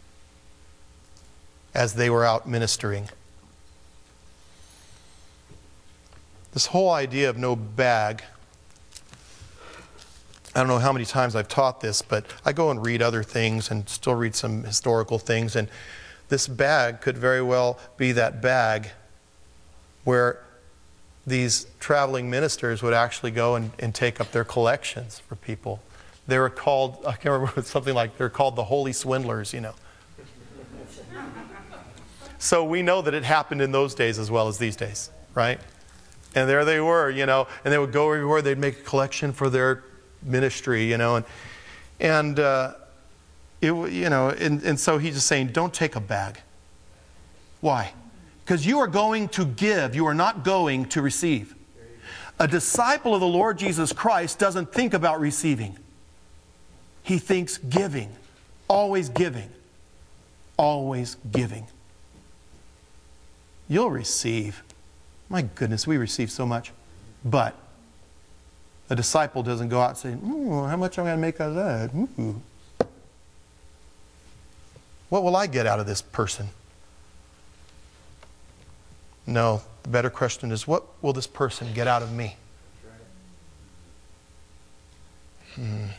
as they were out ministering. This whole idea of no bag, I don't know how many times I've taught this, but I go and read other things and still read some historical things, and this bag could very well be that bag where these traveling ministers would actually go and take up their collections for people. They were called, I can't remember, something like, they're called the holy swindlers, you know. So we know that it happened in those days as well as these days, right? And there they were, you know, and they would go everywhere, they'd make a collection for their ministry, you know, and so he's just saying, don't take a bag. Why? Because you are going to give, you are not going to receive. A disciple of the Lord Jesus Christ doesn't think about receiving. He thinks giving. Always giving. Always giving. You'll receive. My goodness, we receive so much. But a disciple doesn't go out and say, how much am I going to make out of that? Ooh. What will I get out of this person? No, the better question is, what will this person get out of me? In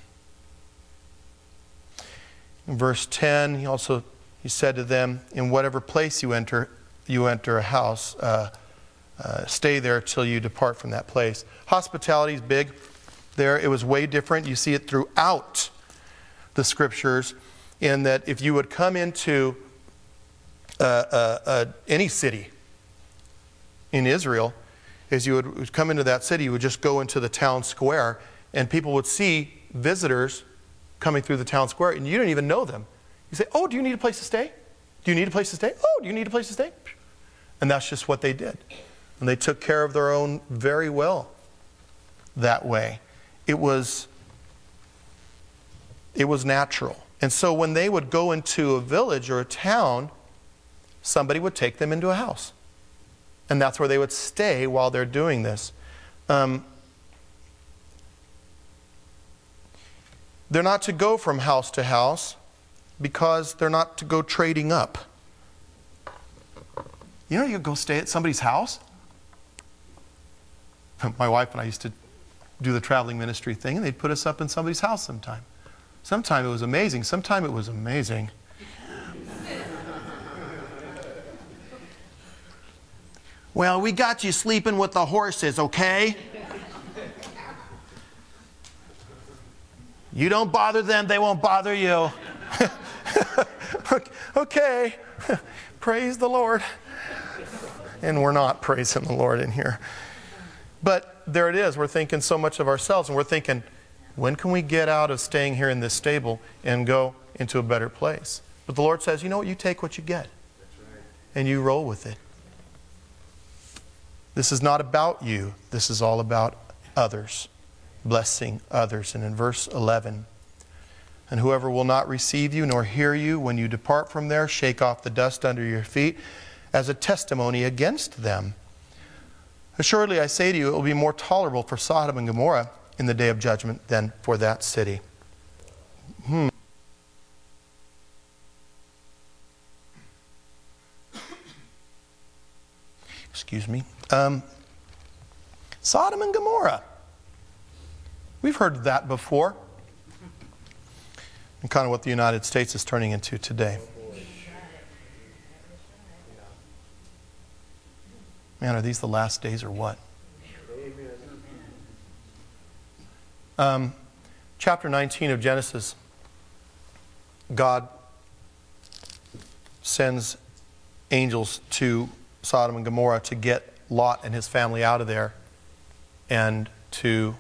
verse 10, he said to them, in whatever place you enter a house, stay there till you depart from that place. Hospitality is big there. It was way different. You see it throughout the scriptures, in that if you would come into any city, in Israel is you would come into that city, you would just go into the town square, and people would see visitors coming through the town square, and you didn't even know them. You say, oh, do you need a place to stay? Do you need a place to stay? Oh, do you need a place to stay? And that's just what they did. And they took care of their own very well that way. It was natural. And so when they would go into a village or a town, somebody would take them into a house. And that's where they would stay while they're doing this. They're not to go from house to house because they're not to go trading up. You know, you go stay at somebody's house. My wife and I used to do the traveling ministry thing, and they'd put us up in somebody's house sometime. Sometime it was amazing. Sometime it was amazing. Well, we got you sleeping with the horses, okay? You don't bother them, they won't bother you. Okay. Praise the Lord. And we're not praising the Lord in here. But there it is. We're thinking so much of ourselves, and we're thinking, when can we get out of staying here in this stable and go into a better place? But the Lord says, you know what? You take what you get. And you roll with it. This is not about you. This is all about others. Blessing others. And in verse 11, and whoever will not receive you nor hear you when you depart from there, shake off the dust under your feet as a testimony against them. Assuredly, I say to you, it will be more tolerable for Sodom and Gomorrah in the day of judgment than for that city. Excuse me. Sodom and Gomorrah. We've heard that before. And kind of what the United States is turning into today. Man, are these the last days or what? Chapter 19 of Genesis, God sends angels to Sodom and Gomorrah to get Lot and his family out of there and to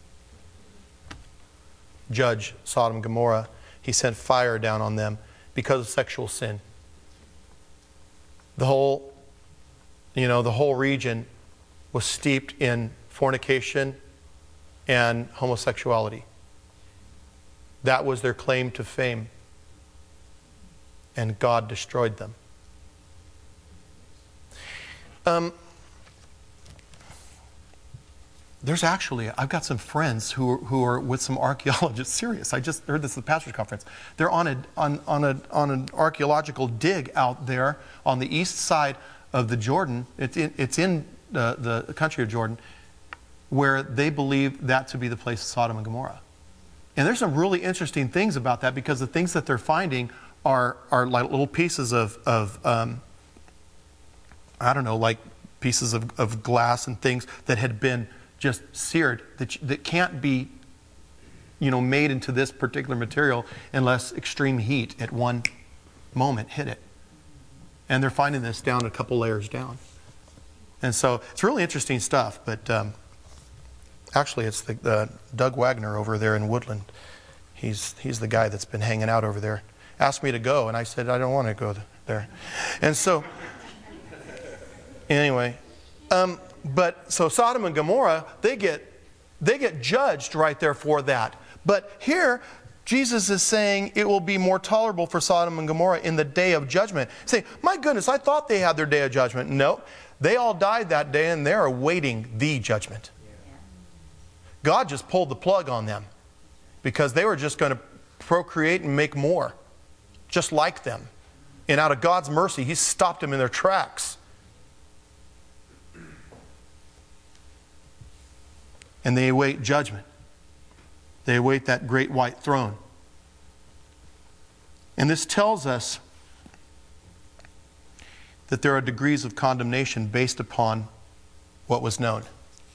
judge Sodom and Gomorrah. He sent fire down on them because of sexual sin. The whole region was steeped in fornication and homosexuality. That was their claim to fame. And God destroyed them. There's actually, I've got some friends who are with some archaeologists. Serious, I just heard this at the pastor's conference. They're on an archaeological dig out there on the east side of the Jordan. It's in the country of Jordan, where they believe that to be the place of Sodom and Gomorrah. And there's some really interesting things about that, because the things that they're finding are like little pieces of like pieces of glass and things that had been just seared, that can't be, made into this particular material unless extreme heat at one moment hit it. And they're finding this down a couple layers down. And so it's really interesting stuff. But actually, it's the Doug Wagner over there in Woodland. He's the guy that's been hanging out over there. Asked me to go, and I said, I don't want to go there. And so, anyway, but so Sodom and Gomorrah, they get judged right there for that. But here, Jesus is saying it will be more tolerable for Sodom and Gomorrah in the day of judgment. Say, my goodness, I thought they had their day of judgment. No, they all died that day, and they're awaiting the judgment. God just pulled the plug on them because they were just going to procreate and make more, just like them. And out of God's mercy, He stopped them in their tracks. And they await judgment. They await that great white throne. And this tells us that there are degrees of condemnation based upon what was known.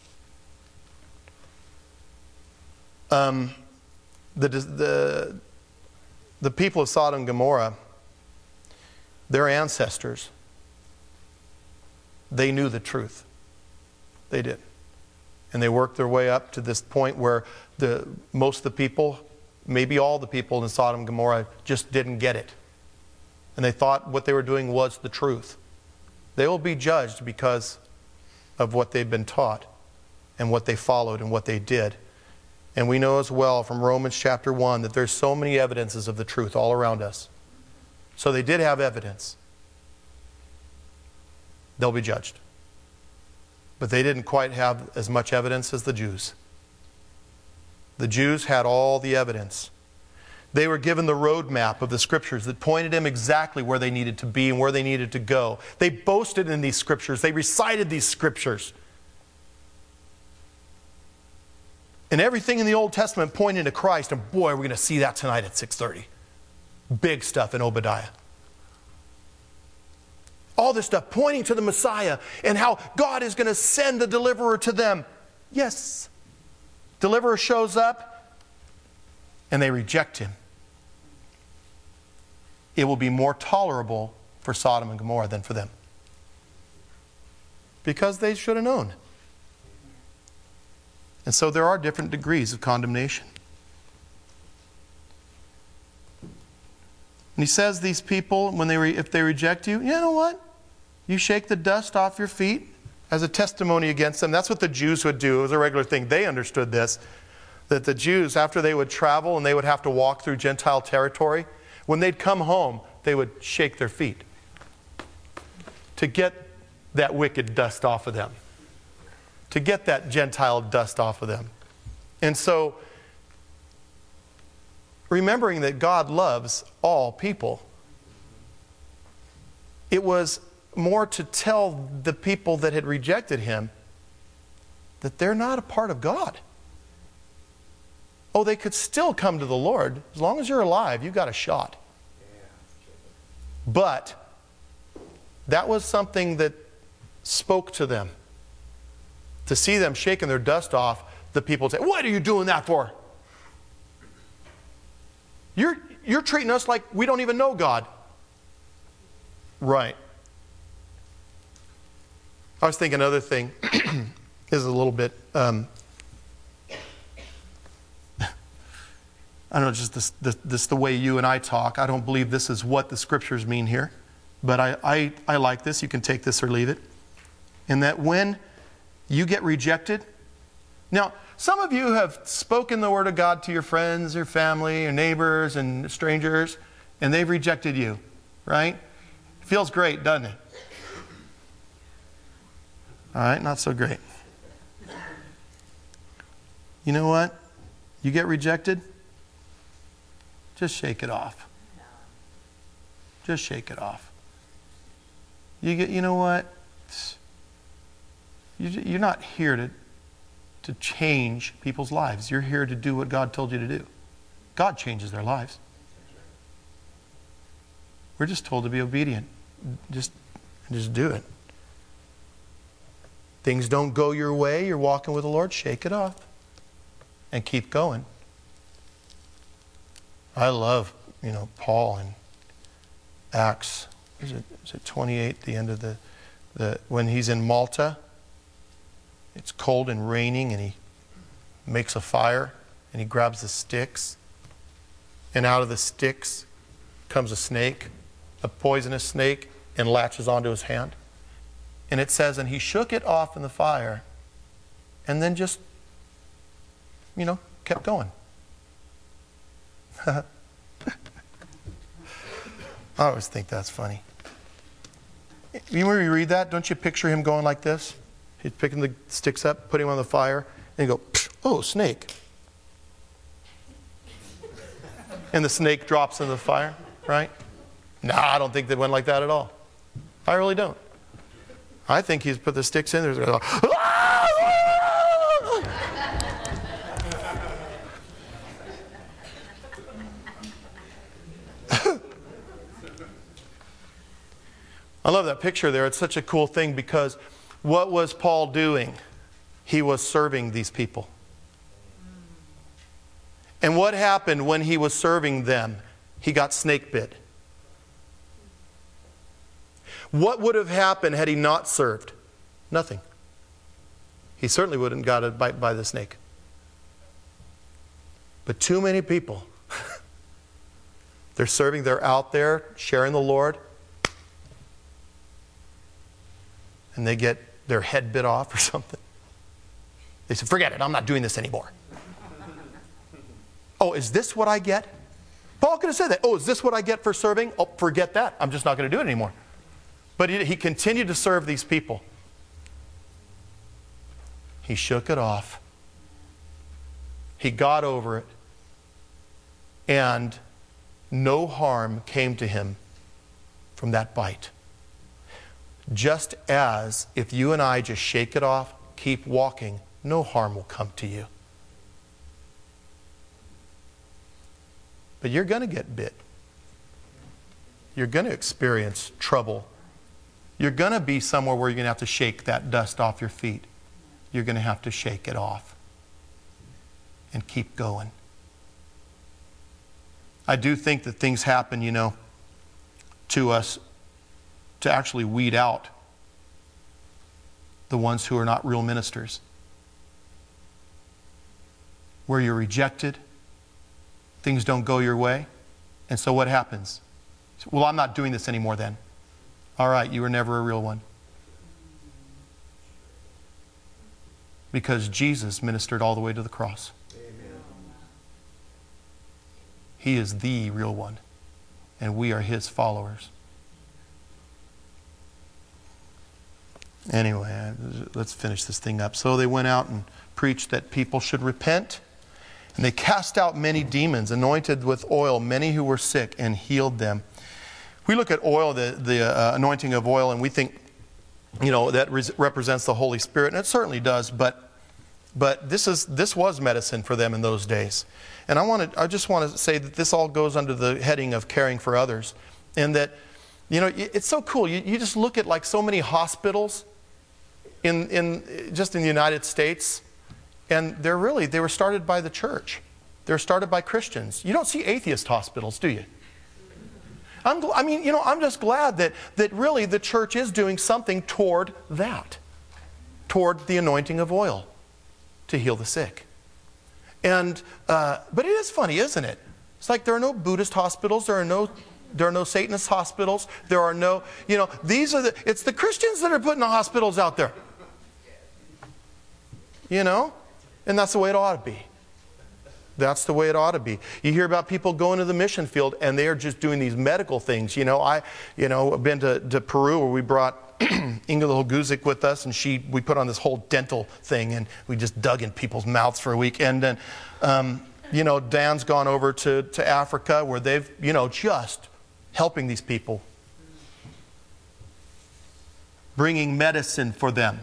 The people of Sodom and Gomorrah, their ancestors, they knew the truth. They did. And they worked their way up to this point where most of the people, maybe all the people in Sodom and Gomorrah, just didn't get it. And they thought what they were doing was the truth. They will be judged because of what they've been taught and what they followed and what they did. And we know as well from Romans chapter 1 that there's so many evidences of the truth all around us. So they did have evidence. They'll be judged. But they didn't quite have as much evidence as the Jews. The Jews had all the evidence. They were given the roadmap of the Scriptures that pointed them exactly where they needed to be and where they needed to go. They boasted in these Scriptures. They recited these Scriptures. And everything in the Old Testament pointed to Christ. And boy, we're going to see that tonight at 6:30. Big stuff in Obadiah. All this stuff pointing to the Messiah and how God is going to send the deliverer to them. Yes. Deliverer shows up and they reject him. It will be more tolerable for Sodom and Gomorrah than for them. Because they should have known. And so there are different degrees of condemnation. And he says these people, if they reject you, you know what? You shake the dust off your feet as a testimony against them. That's what the Jews would do. It was a regular thing. They understood this. That the Jews, after they would travel and they would have to walk through Gentile territory, when they'd come home, they would shake their feet to get that wicked dust off of them. To get that Gentile dust off of them. And so, remembering that God loves all people, it was more to tell the people that had rejected him that they're not a part of God. Oh, they could still come to the Lord. As long as you're alive, you've got a shot. But that was something that spoke to them. To see them shaking their dust off, the people say, "What are you doing that for? You're treating us like we don't even know God." Right. I was thinking another thing is a little bit, I don't know, just this the way you and I talk. I don't believe this is what the Scriptures mean here. But I like this. You can take this or leave it. In that when you get rejected. Now, some of you have spoken the Word of God to your friends, your family, your neighbors, and strangers, and they've rejected you, right? Feels great, doesn't it? All right, not so great. You know what? You get rejected, just shake it off. Just shake it off. You know what? You're not here to change people's lives. You're here to do what God told you to do. God changes their lives. We're just told to be obedient. Just do it. Things don't go your way. You're walking with the Lord. Shake it off. And keep going. I love, Paul in Acts. Is it 28, the end of the when he's in Malta. It's cold and raining, and he makes a fire, and he grabs the sticks, and out of the sticks comes a snake, a poisonous snake, and latches onto his hand. And it says, and he shook it off in the fire, and then just, kept going. I always think that's funny. When you read that, don't you picture him going like this? He's picking the sticks up, putting them on the fire, and you go, "Oh, snake." And the snake drops in the fire, right? No, I don't think they went like that at all. I really don't. I think he's put the sticks in there. And go, I love that picture there. It's such a cool thing because what was Paul doing? He was serving these people. And what happened when he was serving them? He got snake bit. What would have happened had he not served? Nothing. He certainly wouldn't got a bite by the snake. But too many people, they're serving, they're out there sharing the Lord, and they get their head bit off or something. They say, forget it, I'm not doing this anymore. Oh, is this what I get? Paul could have said that. Oh, is this what I get for serving? Oh, forget that. I'm just not going to do it anymore. But he continued to serve these people. He shook it off. He got over it. And no harm came to him from that bite. Just as if you and I just shake it off, keep walking, no harm will come to you. But you're going to get bit. You're going to experience trouble. You're going to be somewhere where you're going to have to shake that dust off your feet. You're going to have to shake it off and keep going. I do think that things happen, to us to actually weed out the ones who are not real ministers. Where you're rejected, things don't go your way, and so what happens? Well, I'm not doing this anymore then. All right, you were never a real one. Because Jesus ministered all the way to the cross. He is the real one, and we are His followers. Anyway, let's finish this thing up. So they went out and preached that people should repent, and they cast out many demons, anointed with oil many who were sick, and healed them. We look at oil, the anointing of oil, and we think, that represents the Holy Spirit, and it certainly does, but this was medicine for them in those days. And I just want to say that this all goes under the heading of caring for others. And that, it's so cool. You just look at like so many hospitals just in the United States, and they were started by the church. They were started by Christians. You don't see atheist hospitals, do you? I'm just glad that really the church is doing something toward that. Toward the anointing of oil to heal the sick. And but it is funny, isn't it? It's like there are no Buddhist hospitals, there are no Satanist hospitals, there are no, it's the Christians that are putting the hospitals out there. And that's the way it ought to be. That's the way it ought to be. You hear about people going to the mission field and they are just doing these medical things. I've been to Peru where we brought Inga Guzik with us, and we put on this whole dental thing, and we just dug in people's mouths for a week. And then, Dan's gone over to Africa where they've, just helping these people, bringing medicine for them,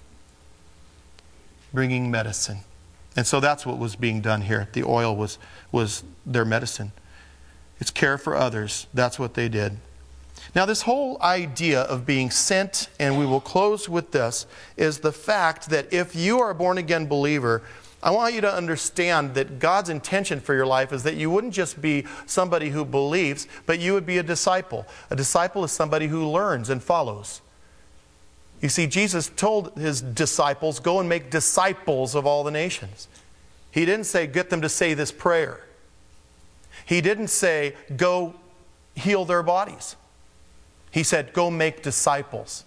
bringing medicine. And so that's what was being done here. The oil was their medicine. It's care for others. That's what they did. Now, this whole idea of being sent, and we will close with this, is the fact that if you are a born-again believer, I want you to understand that God's intention for your life is that you wouldn't just be somebody who believes, but you would be a disciple. A disciple is somebody who learns and follows. You see, Jesus told His disciples, go and make disciples of all the nations. He didn't say, get them to say this prayer. He didn't say, go heal their bodies. He said, go make disciples.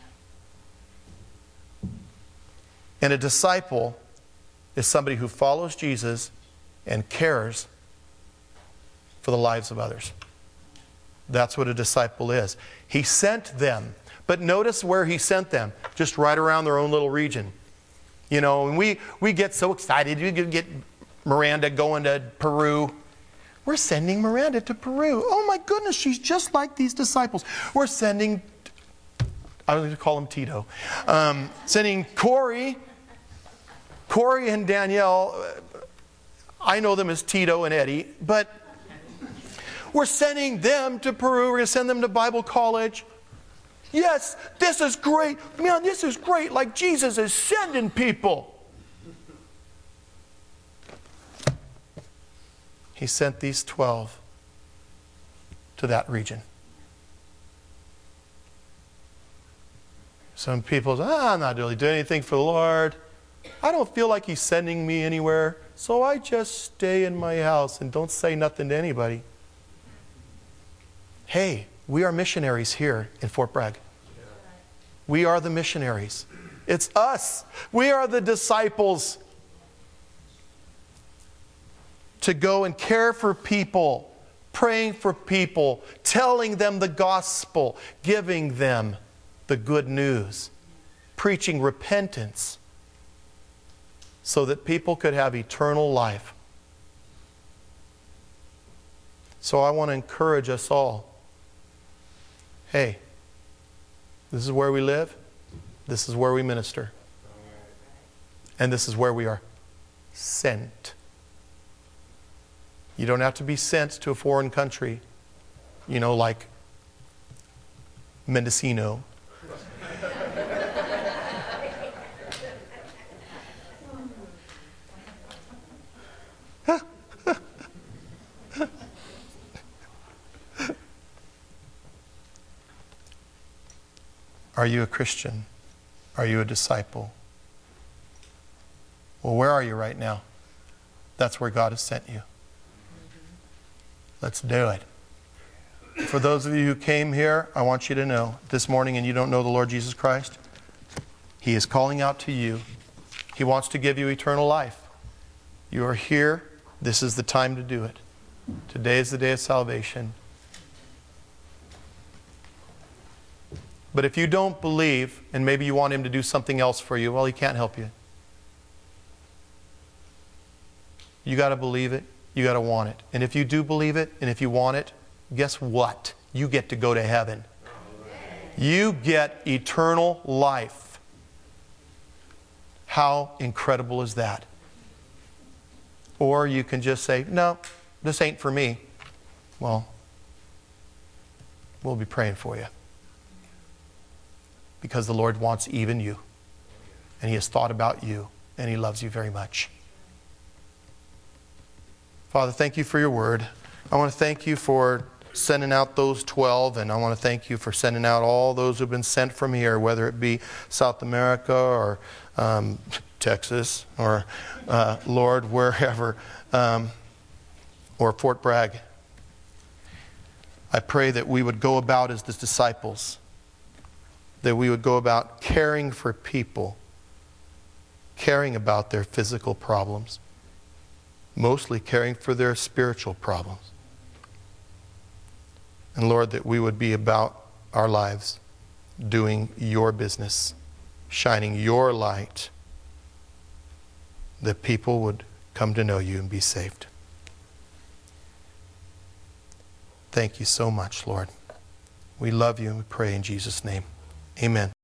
And a disciple is somebody who follows Jesus and cares for the lives of others. That's what a disciple is. He sent them. But notice where He sent them. Just right around their own little region. And we get so excited. You get Miranda going to Peru. We're sending Miranda to Peru. Oh my goodness, she's just like these disciples. We're sending, I was going to call him Tito, sending Corey and Danielle. I know them as Tito and Eddie, but we're sending them to Peru. We're going to send them to Bible college. Yes, this is great. Man, this is great. Like Jesus is sending people. He sent these 12 to that region. Some people say, I'm not really doing anything for the Lord. I don't feel like He's sending me anywhere, so I just stay in my house and don't say nothing to anybody. Hey, we are missionaries here in Fort Bragg. We are the missionaries. It's us. We are the disciples to go and care for people, praying for people, telling them the gospel, giving them the good news, preaching repentance so that people could have eternal life. So I want to encourage us all. Hey, this is where we live. This is where we minister. And this is where we are sent. You don't have to be sent to a foreign country, like Mendocino. Are you a Christian? Are you a disciple? Well, where are you right now? That's where God has sent you. Let's do it. For those of you who came here, I want you to know this morning and you don't know the Lord Jesus Christ, He is calling out to you. He wants to give you eternal life. You are here. This is the time to do it. Today is the day of salvation. But if you don't believe, and maybe you want Him to do something else for you, well, He can't help you. You got to believe it. You got to want it. And if you do believe it, and if you want it, guess what? You get to go to heaven. You get eternal life. How incredible is that? Or you can just say, no, this ain't for me. Well, we'll be praying for you. Because the Lord wants even you. And He has thought about you. And He loves you very much. Father, thank You for Your word. I want to thank You for sending out those 12. And I want to thank You for sending out all those who have been sent from here, whether it be South America or Texas or, Lord, wherever, or Fort Bragg. I pray that we would go about as the disciples, that we would go about caring for people, caring about their physical problems, mostly caring for their spiritual problems. And Lord, that we would be about our lives doing Your business, shining Your light, that people would come to know You and be saved. Thank You so much, Lord. We love You and we pray in Jesus' name. Amen.